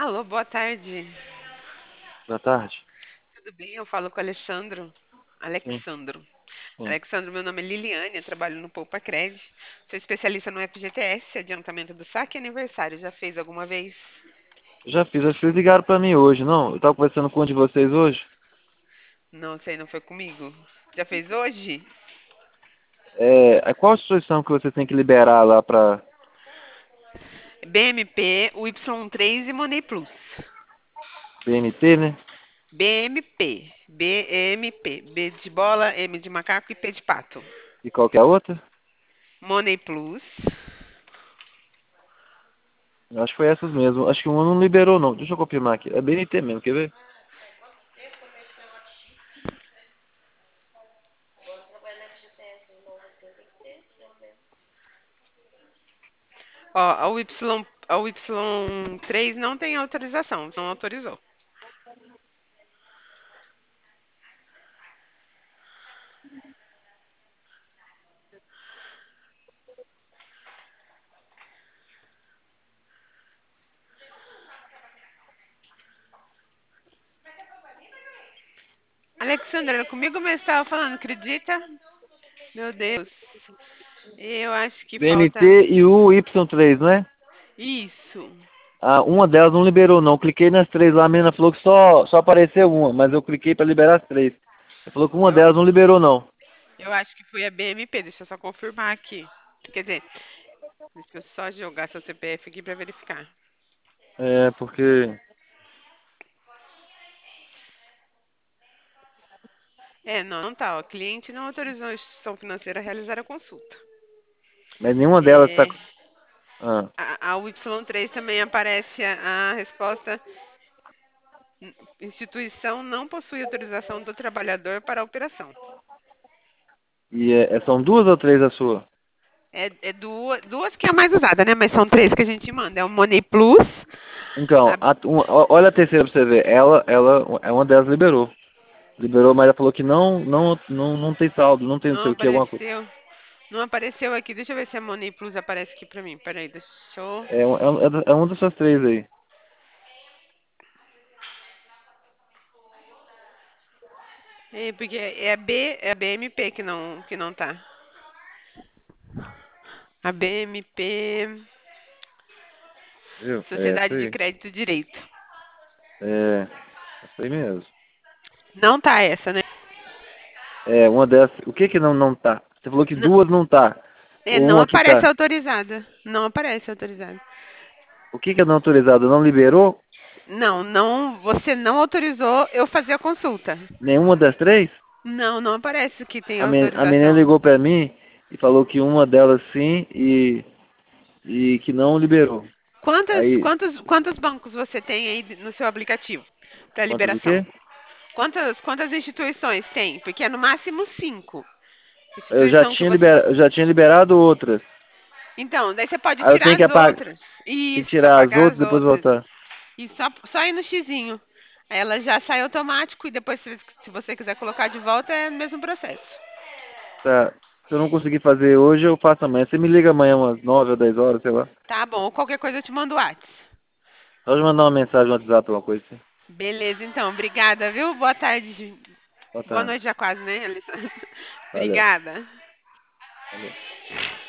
Alô, boa tarde. Boa tarde. Tudo bem? Eu falo com o Alexandro. Sim, Alexandro. sim. Alexandro, meu nome é Liliane, eu trabalho no Poupa Cred. Sou especialista no FGTS, adiantamento do saque e aniversário. Já fez alguma vez? Já fiz, acho que vocês ligaram pra mim hoje, não? Eu tava conversando com um de vocês hoje. Não sei, não foi comigo. Já fez hoje? Qual a instituição que você tem que liberar lá pra BMP, o Y3 e Money Plus. BNT, né? BMP, BMP, B de bola, M de macaco e P de pato. E qual que é a outra? Money Plus. Eu acho que foi essas mesmo. Acho que uma não liberou, não. Deixa eu confirmar aqui. É BNT mesmo, quer ver? Ó, a Y3 não tem autorização, não autorizou. Alexandra, comigo mesmo estava falando, acredita? Meu Deus. Eu acho que BNT falta. e o Y3, não é? Isso. Ah, uma delas não liberou, não. Cliquei nas três lá, a menina falou que só apareceu uma, mas eu cliquei pra liberar as três. Ela falou que uma Eu, delas não liberou, não. eu acho que foi a BMP. Deixa eu só confirmar aqui. Quer dizer, deixa eu só jogar seu CPF aqui para verificar. É, porque... É, não, não tá. Ó. Cliente não autorizou a instituição financeira a realizar a consulta. Mas nenhuma delas tá... É, Ah, a Y3 também aparece a resposta. Instituição não possui autorização do trabalhador para a operação. são duas ou três a sua? É duas que é a mais usada, né? Mas são três que a gente manda. É o Money Plus. Então, A, olha a terceira pra você ver. Uma delas liberou. Liberou, mas ela falou que não tem saldo, não tem não não sei o que, alguma coisa. apareceu. Não apareceu aqui. Deixa eu ver se a Money Plus aparece aqui pra mim. Peraí, deixa eu. É uma dessas três aí. É, porque é a BMP que não tá. A BMP, Viu? É essa Sociedade de aí. Crédito e Direito. É, essa aí mesmo. Não tá essa, né? É, uma dessas. O que que não tá? Você falou que Não, duas não tá. Ou não uma que aparece tá. autorizada. Não aparece autorizada. O que que é não autorizado? Não liberou? Não, não, você não autorizou eu fazer a consulta. Nenhuma das três? Não, não aparece que tem A menina autorização. ligou pra mim e falou que uma delas sim e que não liberou. Aí, Quantos bancos você tem aí no seu aplicativo para quantas o liberação? quê? Quantas instituições tem? Porque é no máximo cinco. Instituição que você. Eu já tinha liberado outras. Então, daí você pode Aí eu tirar tenho que as apagar, outras. tem que Isso, tirar as apagar outras as e depois outras. voltar. E só ir no xizinho. Aí ela já sai automático e depois, se você quiser colocar de volta, é o mesmo processo. Tá. Se eu não conseguir fazer hoje, eu faço amanhã. Você me liga amanhã umas 9 ou 10 horas, sei lá. Tá bom, qualquer coisa eu te mando o WhatsApp. Pode mandar uma mensagem no WhatsApp, alguma coisa assim. Beleza, então. Obrigada, viu? Boa tarde. Boa Boa tarde. noite já quase, né, Alessandra? Valeu. Obrigada. Valeu.